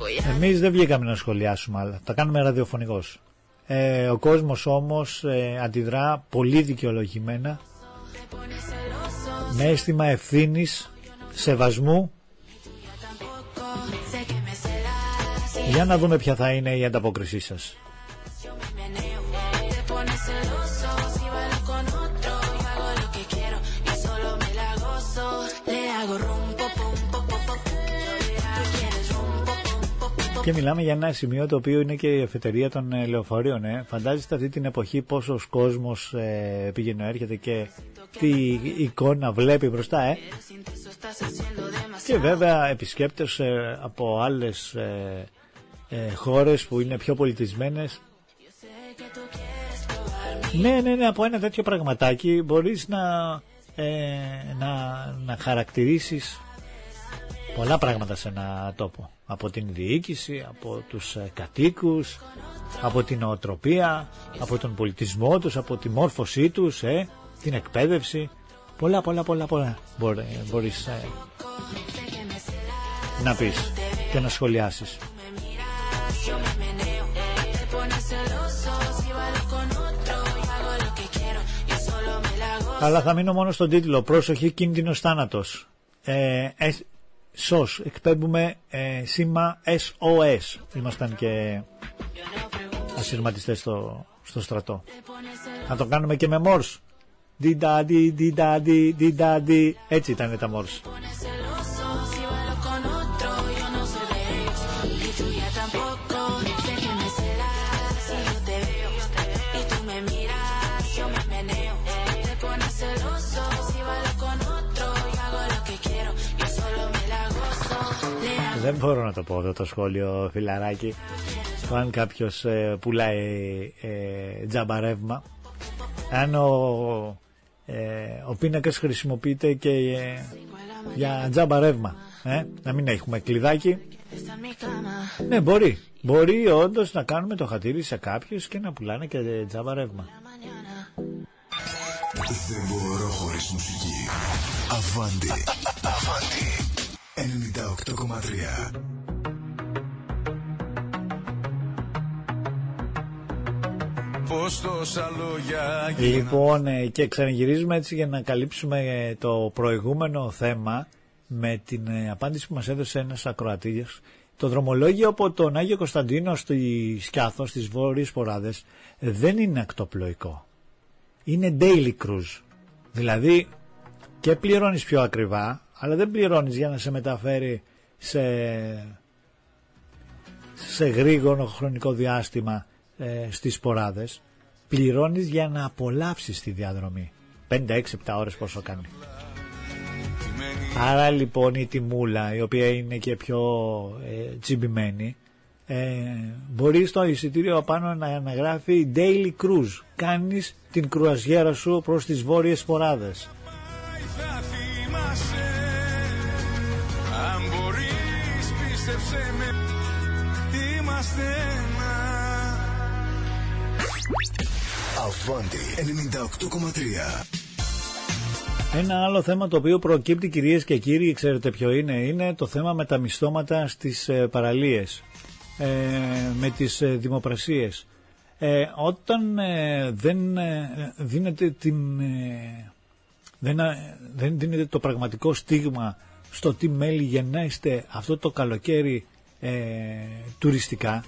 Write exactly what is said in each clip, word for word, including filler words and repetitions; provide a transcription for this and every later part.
Εμείς δεν βγήκαμε να σχολιάσουμε, αλλά τα κάνουμε ραδιοφωνικώς. Ε, ο κόσμος όμως ε, αντιδρά πολύ δικαιολογημένα, με αίσθημα ευθύνης, σεβασμού. Για να δούμε ποια θα είναι η ανταπόκρισή σας. Και μιλάμε για ένα σημείο το οποίο είναι και η εφετερία των ε, λεωφορείων. Ε. Φαντάζεστε αυτή την εποχή πόσος κόσμος ε, πήγαινε έρχεται και τι εικόνα βλέπει μπροστά. Ε. Και βέβαια επισκέπτες ε, από άλλες ε, ε, χώρες που είναι πιο πολιτισμένες. Ναι, ναι, ναι, από ένα τέτοιο πραγματάκι μπορείς να, ε, να, να χαρακτηρίσεις πολλά πράγματα σε ένα τόπο. Από την διοίκηση, από τους ε, κατοίκους, από την νοοτροπία, από τον πολιτισμό τους, από τη μόρφωσή τους, ε, την εκπαίδευση. Πολλά, πολλά, πολλά, πολλά μπορεί, μπορείς ε, να πεις και να σχολιάσεις. Αλλά θα μείνω μόνο στον τίτλο. Πρόσοχη, κίνδυνος θάνατος. Ε, ε, ΣΟΣ, εκπέμπουμε ε, σήμα ες ο ες. Ήμασταν και ασυρματιστές στο, στο στρατό. Θα το κάνουμε και με Μόρς. Δι-ντα-ντι, δι-ντα-ντι, δι-ντα-ντι. Έτσι ήταν τα Μόρς. Δεν μπορώ να το πω εδώ το σχόλιο, φιλαράκι. Αν κάποιος ε, πουλάει ε, τζαμπαρεύμα, αν ο, ε, ο πίνακας χρησιμοποιείται και ε, για τζαμπαρεύμα, ε, να μην έχουμε κλειδάκι. Ναι, μπορεί. Μπορεί όντως να κάνουμε το χατήρι σε κάποιους και να πουλάνε και τζαμπαρεύμα. Δεν μπορώ χωρίς μουσική. Αβάντι. Αβάντι. ενενήντα οκτώ κόμμα τρία. Λοιπόν, και ξαναγυρίζουμε έτσι για να καλύψουμε το προηγούμενο θέμα με την απάντηση που μας έδωσε ένας ακροατής. Το δρομολόγιο από τον Άγιο Κωνσταντίνο στη Σκιάθο, στις Βόρειες Ποράδες, δεν είναι ακτοπλοϊκό. Είναι daily cruise. Δηλαδή και πληρώνεις πιο ακριβά, αλλά δεν πληρώνεις για να σε μεταφέρει σε, σε γρήγορο χρονικό διάστημα ε, στις Ποράδες. Πληρώνεις για να απολαύσεις τη διαδρομή. πέντε έξι επτά ώρες πόσο κάνει. Άρα λοιπόν η τιμούλα, η οποία είναι και πιο ε, τσιμπημένη, ε, μπορεί στο εισιτήριο απάνω να αναγράφει daily cruise. Κάνεις την κρουαζιέρα σου προς τις Βόρειες Ποράδες. Αν μπορείς πίστεψε με, είμαστε ένα. Αβάντι ενενήντα οκτώ κόμμα τρία. Ένα άλλο θέμα το οποίο προκύπτει, κυρίες και κύριοι, ξέρετε ποιο είναι? Είναι το θέμα με τα μισθώματα στις ε, παραλίες, ε, με τις ε, δημοπρασίες. Ε, όταν ε, δεν ε, δίνεται την, ε, δεν, ε, δεν δίνεται το πραγματικό στίγμα στο τι μέλη γεννάστε αυτό το καλοκαίρι ε, τουριστικά,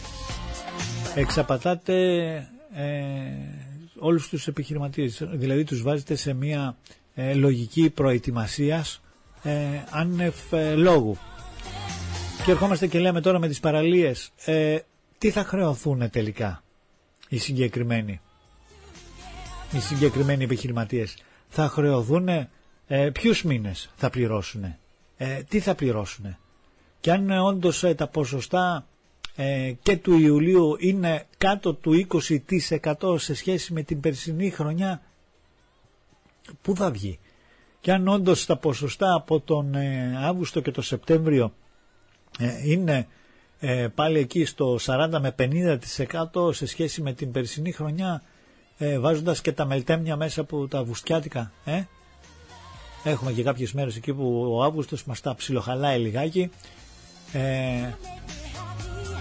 εξαπατάτε ε, όλους τους επιχειρηματίες. Δηλαδή τους βάζετε σε μια ε, λογική προετοιμασίας ε, άνευ ε, λόγου. Και ερχόμαστε και λέμε τώρα με τις παραλίες, ε, τι θα χρεωθούν τελικά οι συγκεκριμένοι οι συγκεκριμένοι επιχειρηματίες? Θα χρεωθούν ε, ποιους μήνες θα πληρώσουν, ε, τι θα πληρώσουν? Και αν ε, όντως ε, τα ποσοστά ε, και του Ιουλίου είναι κάτω του είκοσι τοις εκατό σε σχέση με την περσινή χρονιά, πού θα βγει? Και αν όντως τα ποσοστά από τον ε, Αύγουστο και τον Σεπτέμβριο ε, είναι ε, πάλι εκεί στο σαράντα με πενήντα τοις εκατό σε σχέση με την περσινή χρονιά, ε, βάζοντας και τα μελτέμια μέσα που τα αυγουστιάτικα, ε? Έχουμε και κάποιες μέρες εκεί που ο Αύγουστος μας τα ψιλοχαλάει λιγάκι, ε,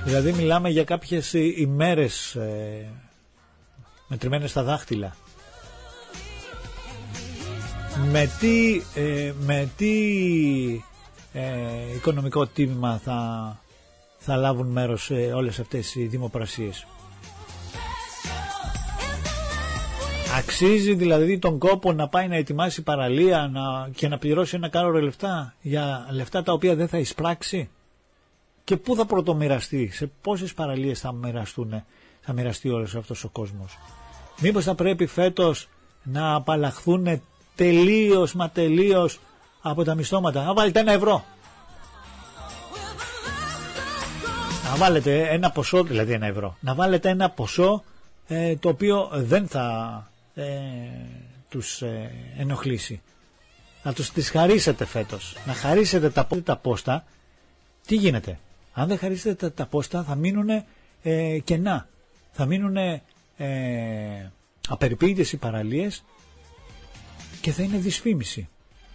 Δηλαδή μιλάμε για κάποιες ημέρες ε, μετρημένες στα δάχτυλα. Με τι, ε, με τι ε, οικονομικό τίμημα θα, θα λάβουν μέρος σε όλες αυτές οι δημοπρασίες. Αξίζει δηλαδή τον κόπο να πάει να ετοιμάσει παραλία να, και να πληρώσει ένα κάρο λεφτά για λεφτά τα οποία δεν θα εισπράξει? Και πού θα πρωτομοιραστεί, σε πόσες παραλίες θα μοιραστούν, θα μοιραστεί όλος αυτός ο κόσμος? Μήπως θα πρέπει φέτος να απαλλαχθούν τελείως μα τελείως από τα μισθώματα? Να βάλετε ένα ευρώ, να βάλετε ένα ποσό, δηλαδή ένα ευρώ, να βάλετε ένα ποσό ε, το οποίο δεν θα ε, τους ε, ενοχλήσει. Να τους τις χαρίσετε φέτος, να χαρίσετε τα, τα πόστα. Τι γίνεται? Αν δεν χαρίσετε τα, τα πόστα θα μείνουν ε, κενά, θα μείνουν ε, απεριποίητες οι παραλίες και θα είναι δυσφήμιση.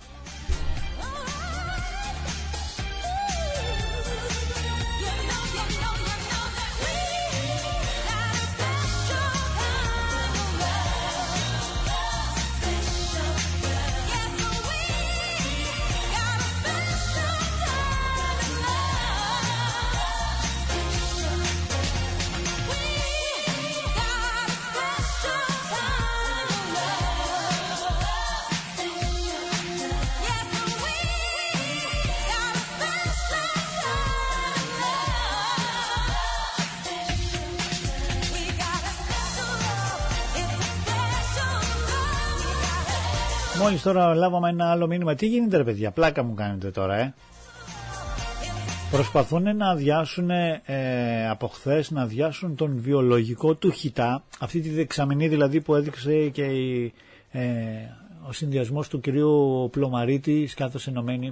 Μόλις τώρα λάβαμε ένα άλλο μήνυμα. Τι γίνεται ρε παιδιά, πλάκα μου κάνετε τώρα ε. Προσπαθούν να αδειάσουν ε, από χθες να αδειάσουν τον βιολογικό του χιτά, αυτή τη δεξαμενή δηλαδή που έδειξε και η, ε, ο συνδυασμός του κυρίου Πλωμαρίτη Σκάθος Ενωμένη.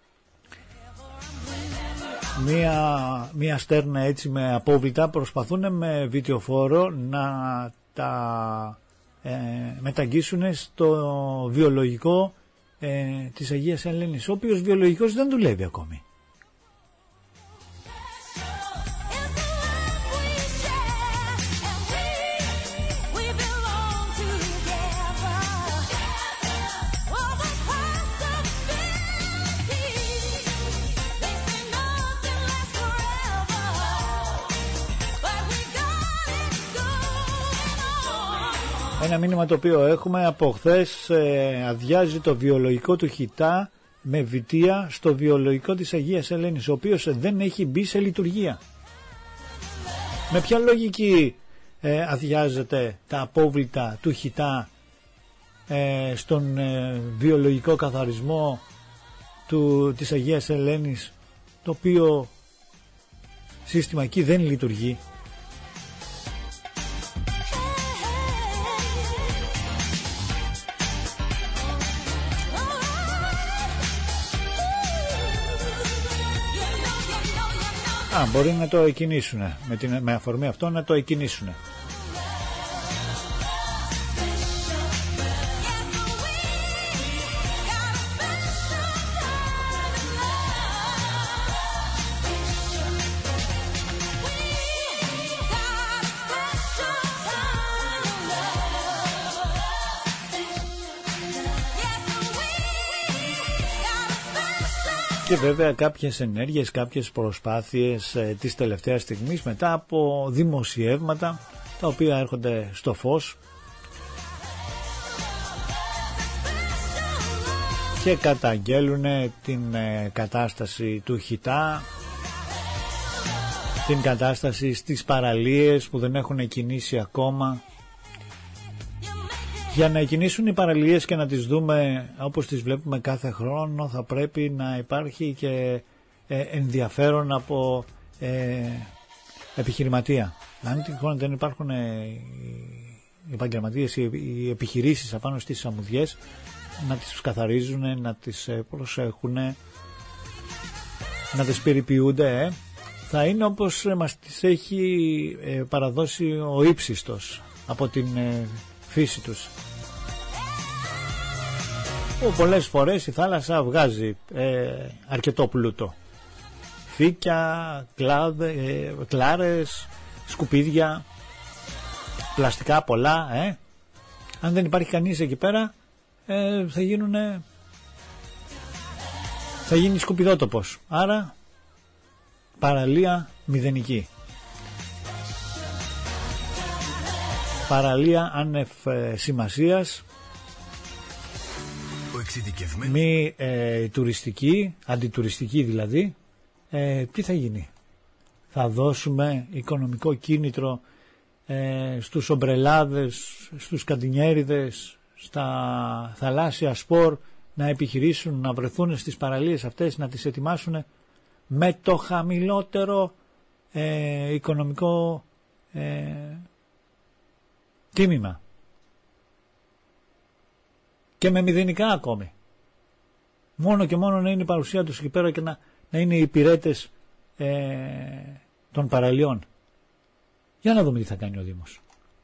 Μία, μία στέρνα έτσι με απόβλητα, προσπαθούν με βιτιοφόρο να τα ε, μεταγγίσουν στο βιολογικό ε, της Αγίας Ελένης, ο οποίος βιολογικός δεν δουλεύει ακόμη. Ένα μήνυμα το οποίο έχουμε από χθες, ε, αδειάζει το βιολογικό του χιτά με βιτία στο βιολογικό της Αγίας Ελένης, ο οποίος δεν έχει μπει σε λειτουργία. Με ποια λογική ε, αδειάζεται τα απόβλητα του χιτά ε, στον ε, βιολογικό καθαρισμό του, της Αγίας Ελένης, το οποίο σύστημα εκεί δεν λειτουργεί? Α, μπορεί να το εκκινήσουν, με, την, με αφορμή αυτό να το εκκινήσουν. Και βέβαια κάποιες ενέργειες, κάποιες προσπάθειες ε, της τελευταίας στιγμής μετά από δημοσιεύματα τα οποία έρχονται στο φως και καταγγέλουν την ε, κατάσταση του χιτά, την κατάσταση στις παραλίες που δεν έχουν εκκινήσει ακόμα. Για να εκκινήσουν οι παραλίες και να τις δούμε όπως τις βλέπουμε κάθε χρόνο, θα πρέπει να υπάρχει και ε, ενδιαφέρον από ε, επιχειρηματία. Αν τυχόν δεν υπάρχουν ε, οι επαγγελματίες, οι, οι επιχειρήσεις απάνω στις αμμουδιές, να τις καθαρίζουν, να τις ε, προσέχουν, να τις περιποιούνται, ε, θα είναι όπως ε, μας τις έχει ε, παραδώσει ο ύψιστος από την ε, φύση τους. Που πολλές φορές η θάλασσα βγάζει ε, αρκετό πλούτο. φύκια, κλάδε, ε, κλάρες, σκουπίδια, πλαστικά πολλά, ε. Αν δεν υπάρχει κανείς εκεί πέρα, ε, θα γίνουνε, θα γίνει σκουπιδότοπος. Άρα παραλία μηδενική. Παραλία άνευ ε, σημασίας, μη ε, τουριστική, αντιτουριστική δηλαδή. Ε, τι θα γίνει? Θα δώσουμε οικονομικό κίνητρο ε, στους ομπρελάδες, στους καντινιέριδες, στα θαλάσσια σπορ να επιχειρήσουν να βρεθούν στις παραλίες αυτές, να τις ετοιμάσουν με το χαμηλότερο ε, οικονομικό ε, τίμημα και με μηδενικά ακόμη. Μόνο και μόνο να είναι η παρουσία τους εκεί πέρα και να, να είναι οι υπηρέτες ε, των παραλιών. Για να δούμε τι θα κάνει ο Δήμος.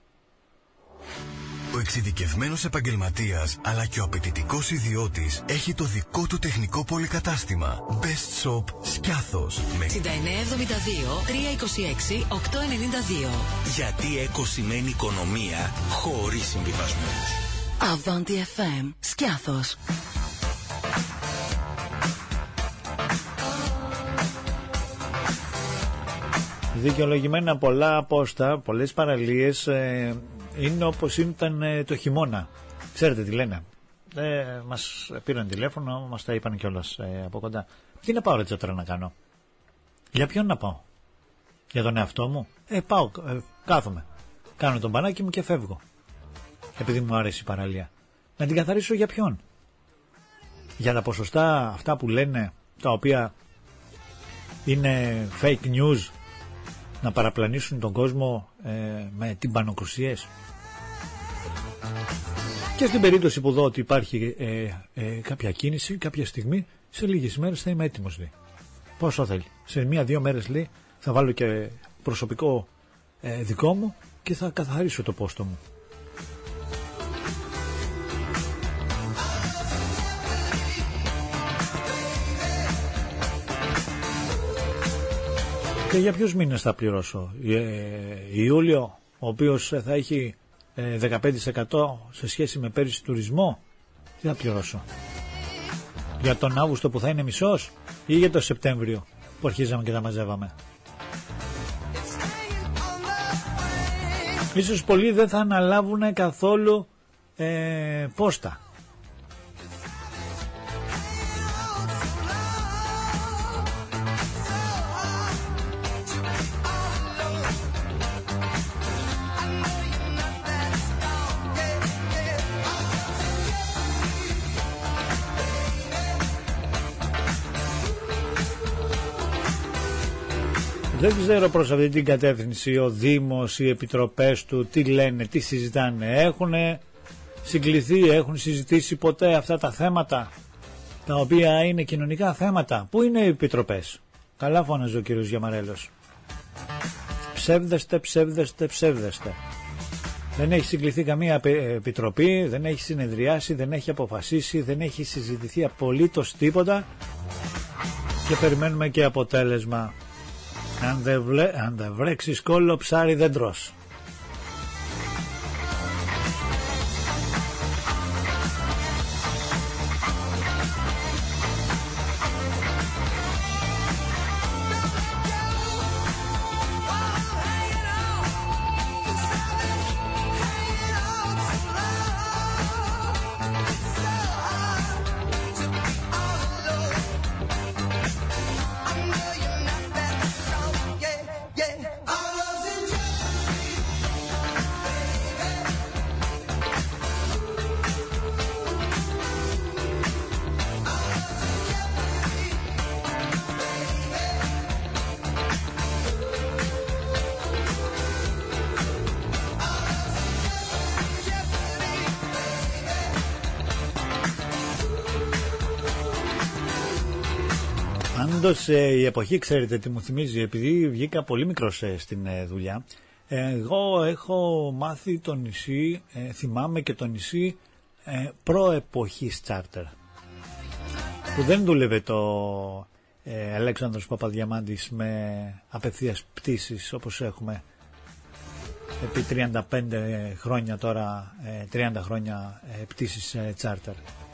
Ο εξειδικευμένος επαγγελματίας αλλά και ο απαιτητικός ιδιώτης έχει το δικό του τεχνικό πολυκατάστημα. Best Shop Σκιάθος. εξήντα εννέα εβδομήντα δύο τριακόσια είκοσι έξι οκτακόσια ενενήντα δύο. Γιατί έκο σημαίνει οικονομία χωρίς συμβιβασμούς. Avanti εφ εμ Σκιάθος. Δικαιολογημένα πολλά απόστα, πολλές παραλίες ε, είναι όπως ήταν ε, το χειμώνα. Ξέρετε τι λένε? Ε, μας πήραν τηλέφωνο, μας τα είπαν κιόλας ε, από κοντά. Τι να πάω ρε τώρα να κάνω? Για ποιον να πάω? Για τον εαυτό μου? Ε, πάω, ε, κάθομαι, κάνω τον μπανάκι μου και φεύγω. Επειδή μου άρεσε η παραλία. Να την καθαρίσω για ποιον? Για τα ποσοστά αυτά που λένε, τα οποία είναι fake news, να παραπλανήσουν τον κόσμο ε, με τυμπανοκρουσίες. Και στην περίπτωση που δω ότι υπάρχει ε, ε, κάποια κίνηση, κάποια στιγμή, σε λίγες μέρες θα είμαι έτοιμος, λέει. Πόσο θέλει? Σε μία-δύο μέρες, λέει, θα βάλω και προσωπικό ε, δικό μου και θα καθαρίσω το πόστο μου. Και για ποιους μήνες θα πληρώσω? Ε, Ιούλιο, ο οποίος θα έχει ε, δεκαπέντε τοις εκατό σε σχέση με πέρυσι τουρισμό, τι θα πληρώσω? Για τον Αύγουστο που θα είναι μισός, ή για το Σεπτέμβριο που αρχίζαμε και τα μαζεύαμε? Ίσως πολλοί δεν θα αναλάβουν καθόλου ε, πόστα. Δεν ξέρω προς αυτή την κατεύθυνση ο Δήμος, οι επιτροπές του, τι λένε, τι συζητάνε. Έχουν συγκληθεί, έχουν συζητήσει ποτέ αυτά τα θέματα, τα οποία είναι κοινωνικά θέματα? Πού είναι οι επιτροπές? Καλά φώναζε ο κύριος Γιαμαρέλος. Ψεύδεστε, ψεύδεστε, ψεύδεστε. Δεν έχει συγκληθεί καμία επιτροπή, δεν έχει συνεδριάσει, δεν έχει αποφασίσει, δεν έχει συζητηθεί απολύτως τίποτα και περιμένουμε και αποτέλεσμα. Αν δεν, βλέ, αν δεν βρέξεις κόλλο, ψάρι δεν τρως. Πάντως η εποχή, ξέρετε τι μου θυμίζει, επειδή βγήκα πολύ μικρός στην δουλειά, εγώ έχω μάθει το νησί, θυμάμαι και το νησί προεποχής τσάρτερ, που δεν δούλευε το ε, Αλέξανδρος Παπαδιαμάντης με απευθείας πτήσεις όπως έχουμε επί τριάντα πέντε χρόνια τώρα, ε, τριάντα χρόνια ε, πτήσεις ε, τσάρτερ.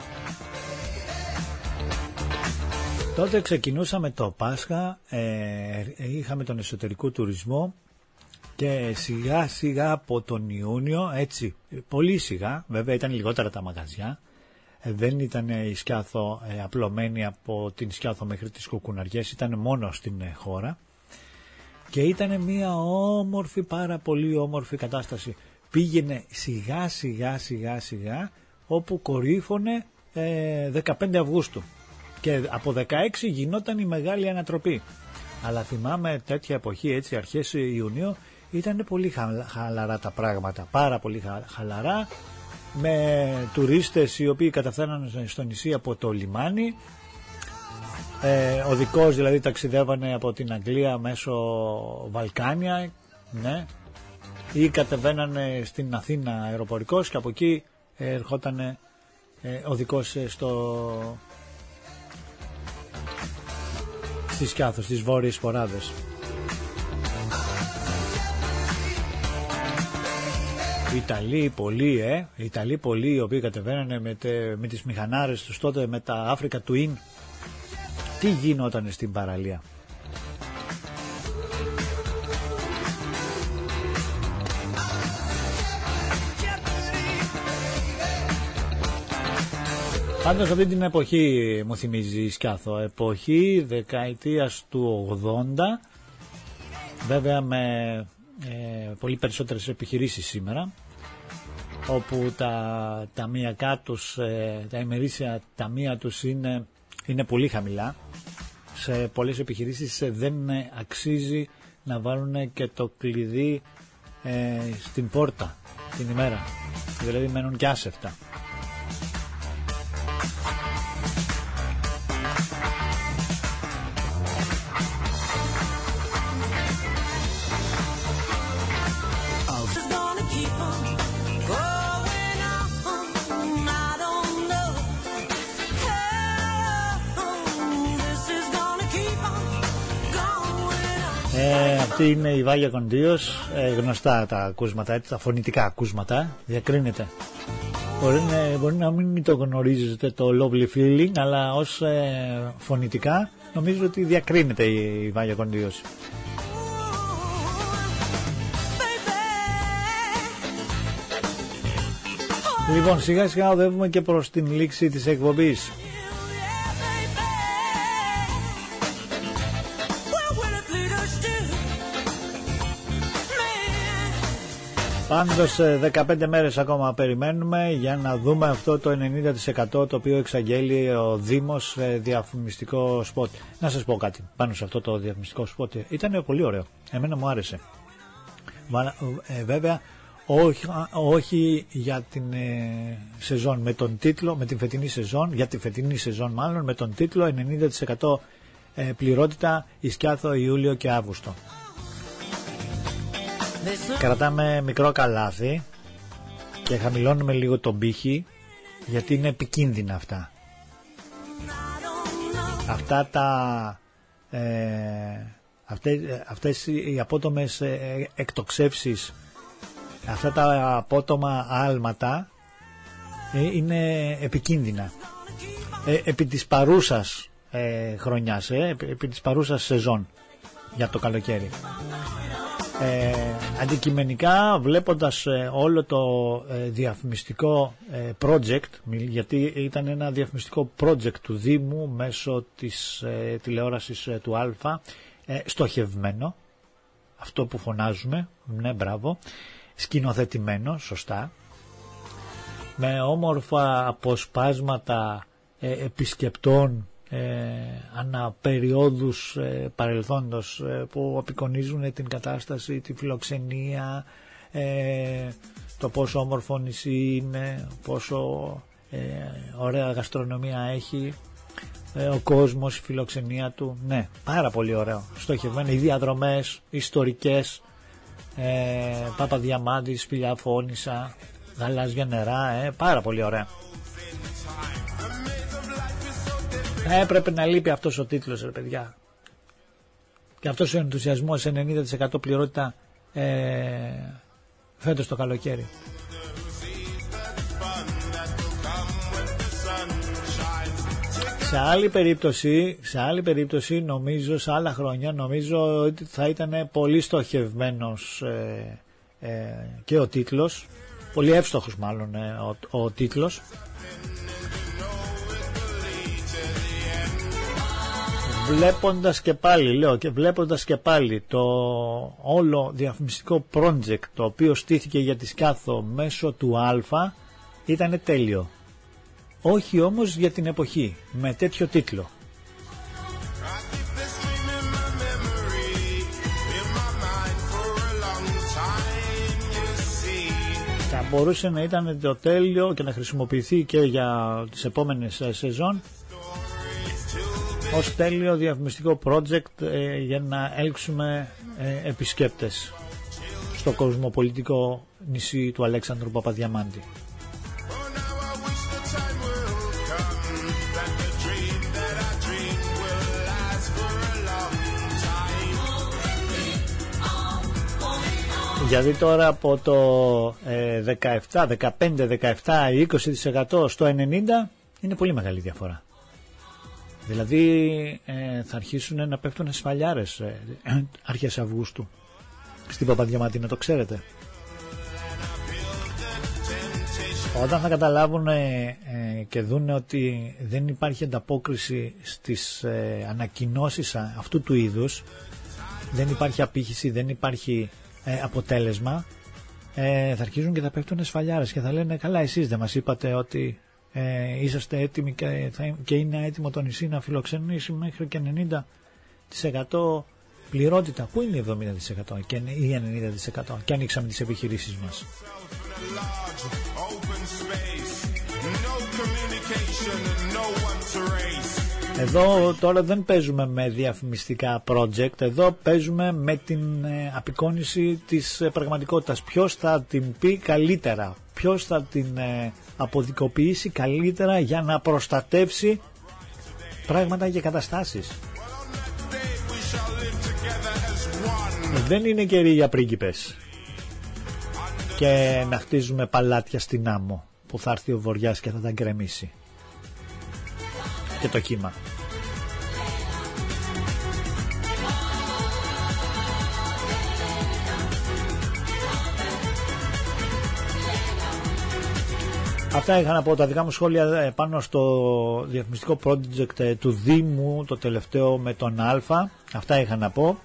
Τότε ξεκινούσαμε το Πάσχα, ε, είχαμε τον εσωτερικό τουρισμό και σιγά σιγά από τον Ιούνιο, έτσι πολύ σιγά, βέβαια ήταν λιγότερα τα μαγαζιά, ε, δεν ήταν η Σκιάθο ε, απλωμένη από την Σκιάθο μέχρι τις Κουκουναριές, ήταν μόνο στην ε, χώρα και ήταν μια όμορφη, πάρα πολύ όμορφη κατάσταση. Πήγαινε σιγά σιγά σιγά σιγά όπου κορύφωνε ε, δεκαπέντε Αυγούστου. Και από δεκαέξι γινόταν η μεγάλη ανατροπή. Αλλά θυμάμαι τέτοια εποχή, έτσι αρχές Ιουνίου, ήταν πολύ χαλαρά τα πράγματα. Πάρα πολύ χαλαρά, με τουρίστες οι οποίοι καταφθάναν στο νησί από το λιμάνι. Ε, οδικώς δηλαδή ταξιδεύανε από την Αγγλία μέσω Βαλκάνια, ναι, ή κατεβαίνανε στην Αθήνα αεροπορικός και από εκεί ερχόταν ε, οδικός στο... στις Σκιάθο, στις βόρειες φοράδες. Οι Ιταλοί πολλοί, ε, οι Ιταλοί πολλοί οι οποίοι κατεβαίνανε με, τε, με τις μηχανάρες τους τότε, με τα Africa Twin. Τι γινόταν στην παραλία. Πάντως αυτή την εποχή μου θυμίζει η Σκιάθο, εποχή δεκαετίας του ογδόντα, βέβαια με ε, πολύ περισσότερες επιχειρήσεις σήμερα, όπου τα ταμειακά τους, ε, τα ημερήσια ταμεία τους είναι, είναι πολύ χαμηλά. Σε πολλές επιχειρήσεις ε, δεν αξίζει να βάλουν και το κλειδί ε, στην πόρτα την ημέρα, δηλαδή μένουν και άσευτα. Ε, αυτή είναι η Βάγια Κοντίος, ε, γνωστά τα ακούσματα, έτσι, τα φωνητικά ακούσματα, διακρίνεται. Μπορεί, ε, μπορεί να μην το γνωρίζετε το Lovely Feeling, αλλά ως ε, φωνητικά νομίζω ότι διακρίνεται η, η Βάγια Κοντίος. Λοιπόν, σιγά σιγά οδεύουμε και προς την λήξη της εκπομπής. Πάντως δεκαπέντε μέρες ακόμα περιμένουμε για να δούμε αυτό το ενενήντα τοις εκατό το οποίο εξαγγέλει ο Δήμος διαφημιστικό σποτ. Να σας πω κάτι πάνω σε αυτό το διαφημιστικό σποτ. Ήταν πολύ ωραίο. Εμένα μου άρεσε. Ε, βέβαια όχι, όχι για την ε, σεζόν με τον τίτλο, με την φετινή σεζόν, για τη φετινή σεζόν μάλλον, με τον τίτλο ενενήντα τοις εκατό ε, πληρότητα η Σκιάθο Ιούλιο και Αύγουστο. Κρατάμε μικρό καλάθι και χαμηλώνουμε λίγο τον πύχη, γιατί είναι επικίνδυνα αυτά. Αυτά τα ε, αυτές, αυτές οι απότομες ε, εκτοξεύσεις, αυτά τα απότομα άλματα ε, είναι επικίνδυνα ε, επί της παρούσας ε, χρονιάς, ε, επί, επί της παρούσας σεζόν για το καλοκαίρι. Ε, αντικειμενικά, βλέποντας ε, όλο το ε, διαφημιστικό ε, project, γιατί ήταν ένα διαφημιστικό project του Δήμου μέσω της ε, τηλεόρασης ε, του Α, ε, στοχευμένο, αυτό που φωνάζουμε, ναι μπράβο, σκηνοθετημένο, σωστά, με όμορφα αποσπάσματα ε, επισκεπτών Ε, αναπεριόδους ε, παρελθόντος ε, που απεικονίζουν την κατάσταση, τη φιλοξενία, ε, το πόσο όμορφο νησί είναι, πόσο ε, ωραία γαστρονομία έχει, ε, ο κόσμος, η φιλοξενία του. Ναι, πάρα πολύ ωραίο, στοχευμένο, οι διαδρομές ιστορικές, ε, Παπαδιαμάντης, Σπηλιά Φώνισσα, γαλάζια νερά, ε, πάρα πολύ ωραία. Θα έπρεπε να λείπει αυτός ο τίτλος, ρε παιδιά. Και αυτός ο ενθουσιασμός, ενενήντα τοις εκατό πληρότητα ε, φέτος το καλοκαίρι. Σε άλλη περίπτωση, σε άλλη περίπτωση νομίζω, σε άλλα χρόνια νομίζω ότι θα ήταν πολύ στοχευμένος ε, ε, και ο τίτλος, πολύ εύστοχος μάλλον ε, ο, ο τίτλος. Βλέποντας και πάλι, λέω και βλέποντας και πάλι το όλο διαφημιστικό project το οποίο στήθηκε για τη Σκιάθο μέσω του Α, ήταν τέλειο. Όχι όμως για την εποχή, με τέτοιο τίτλο. Θα μπορούσε να ήταν το τέλειο και να χρησιμοποιηθεί και για τις επόμενες σεζόν ως τέλειο διαφημιστικό project ε, για να έλξουμε ε, επισκέπτες στο κοσμοπολιτικό νησί του Αλέξανδρου Παπαδιαμάντη. Γιατί τώρα από το ε, δεκαεπτά, δεκαπέντε, δεκαεπτά, είκοσι τοις εκατό στο ενενήντα τοις εκατό είναι πολύ μεγάλη διαφορά. Δηλαδή ε, θα αρχίσουν να πέφτουν σφαλιάρες ε, αρχές Αυγούστου στην Παπαδιαμάντη, να το ξέρετε. Όταν θα καταλάβουν ε, ε, και δουν ότι δεν υπάρχει ανταπόκριση στις ε, ανακοινώσεις αυτού του είδους, δεν υπάρχει απήχηση, δεν υπάρχει ε, αποτέλεσμα, ε, θα αρχίζουν και θα πέφτουν σφαλιάρες και θα λένε καλά, εσείς δεν μας είπατε ότι ε, είσαστε έτοιμοι και, θα, και είναι έτοιμο το νησί να φιλοξενήσει μέχρι και ενενήντα τοις εκατό πληρότητα. Πού είναι εβδομήντα τοις εκατό και, ή ενενήντα τοις εκατό και ανοίξαμε τις επιχειρήσεις μας. Εδώ τώρα δεν παίζουμε με διαφημιστικά project, εδώ παίζουμε με την ε, απεικόνιση της ε, πραγματικότητας. Ποιος θα την πει καλύτερα, ποιος θα την ε, αποδικοποιήσει καλύτερα για να προστατεύσει πράγματα και καταστάσεις. Δεν είναι καιροί για πρίγκιπες και να χτίζουμε παλάτια στην άμμο που θα έρθει ο βοριάς και θα τα γκρεμίσει και το κύμα. Αυτά είχα να πω, τα δικά μου σχόλια πάνω στο διαφημιστικό project του Δήμου, το τελευταίο με τον Α. Αυτά είχα να πω.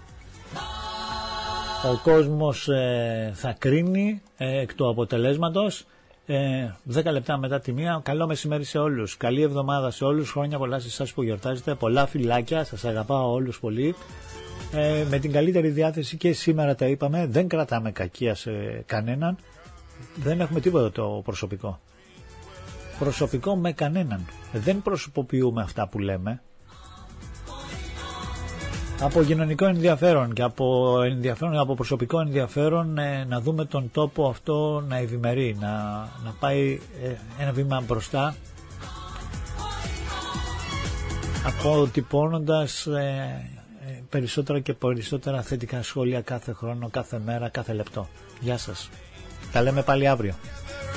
Ο κόσμος ε, θα κρίνει ε, εκ του αποτελέσματος. Ε, δέκα λεπτά μετά τη μία. Καλό μεσημέρι σε όλους. Καλή εβδομάδα σε όλους. Χρόνια πολλά σε εσάς που γιορτάζετε. Πολλά φιλάκια. Σας αγαπάω όλους πολύ. Ε, με την καλύτερη διάθεση και σήμερα τα είπαμε. Δεν κρατάμε κακία σε κανέναν. Δεν έχουμε τίποτα το προσωπικό. Προσωπικό με κανέναν. Δεν προσωποποιούμε αυτά που λέμε. Από κοινωνικό ενδιαφέρον και από, ενδιαφέρον, από προσωπικό ενδιαφέρον ε, να δούμε τον τόπο αυτό να ευημερεί, να, να πάει ε, ένα βήμα μπροστά, αποτυπώνοντας ε, ε, περισσότερα και περισσότερα θετικά σχόλια κάθε χρόνο, κάθε μέρα, κάθε λεπτό. Γεια σας. Τα λέμε πάλι αύριο.